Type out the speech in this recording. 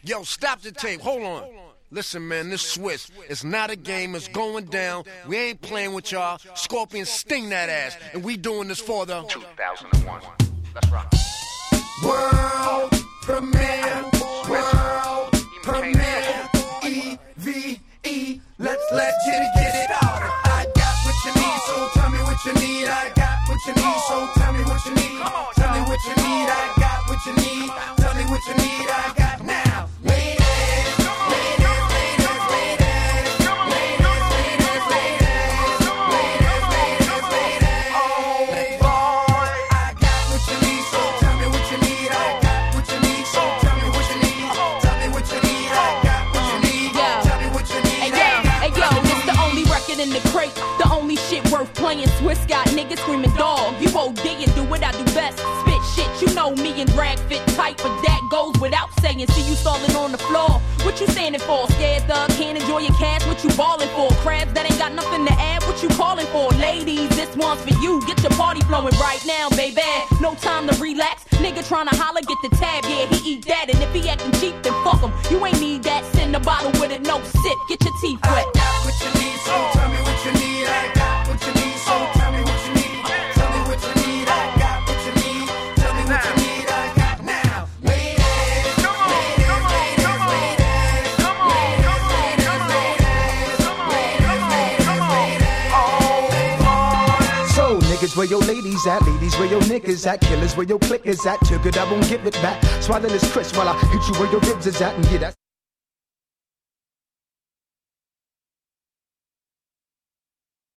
Yo, stop the tape. Hold on. Listen, man, this Swiss, it's not a game, it's going down. We ain't playing with y'all. Scorpion, sting that ass. And we doing this for the 2001. Let's rock. World premiere, world premiere, EVE, let's get it started. I got what you need, so tell me what you need. I got what you need, so tell me what you need. Tell me what you need, I got what you need. Tell me what you need, I got now. In the crate, the only shit worth playing. Swiss got niggas screaming dog. You OD and do what I do best. Spit shit, you know me and drag fit tight, but that goes without saying. See you stalling on the floor. What you standing for? Scared thug, can't enjoy your cash. What you ballin' for? Crabs that ain't got nothing to add. What you calling for? Ladies, this one's for you. Get your party flowing right now, baby. No time to relax. Nigga tryna holler, get the tab. Yeah, he eat that, and if he acting cheap, then fuck him. You ain't need that. Send a bottle with it, no sip. Get your teeth wet. I got what you need, so tell me what you need. I got what you need, so tell me what you need. Tell me what you need. I got what you need. Tell me what you need. I got now. So niggas, where your ladies at? Ladies, where your niggas at? Killers, where your click is at? Too good, I won't give it back. Swallow this crisp while I hit you where your ribs is at, and yeah, that's